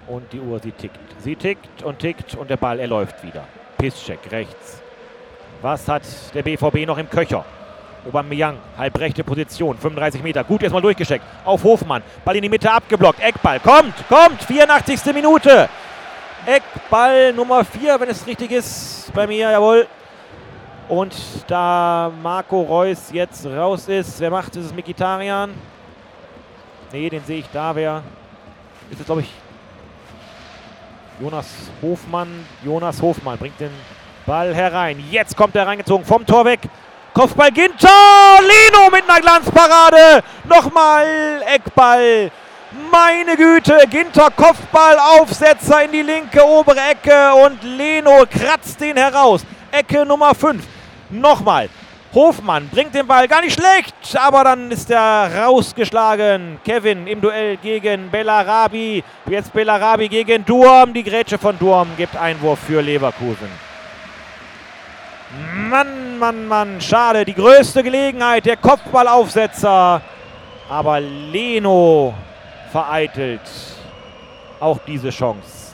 Und die Uhr, sie tickt. Sie tickt und der Ball, er läuft wieder. Piszczek rechts. Was hat der BVB noch im Köcher? Aubameyang, halbrechte Position, 35 Meter. Gut, erstmal durchgesteckt. Auf Hofmann. Ball in die Mitte abgeblockt. Eckball. Kommt. 84. Minute. Eckball Nummer 4, wenn es richtig ist. Bei mir, jawohl. Und da Marco Reus jetzt raus ist. Wer macht es? Ist es Mkhitaryan? Nee, den sehe ich da. Wer ist es, glaube ich, Jonas Hofmann. Jonas Hofmann bringt den Ball herein. Jetzt kommt er reingezogen vom Tor weg. Kopfball Ginter. Leno mit einer Glanzparade. Nochmal Eckball. Meine Güte. Ginter Kopfball. Aufsetzer in die linke obere Ecke. Und Leno kratzt den heraus. Ecke Nummer 5. Nochmal. Hofmann bringt den Ball gar nicht schlecht. Aber dann ist er rausgeschlagen. Kevin im Duell gegen Bellarabi. Jetzt Bellarabi gegen Durm. Die Grätsche von Durm gibt Einwurf für Leverkusen. Mann, Mann, Mann, schade. Die größte Gelegenheit, der Kopfballaufsetzer. Aber Leno vereitelt auch diese Chance.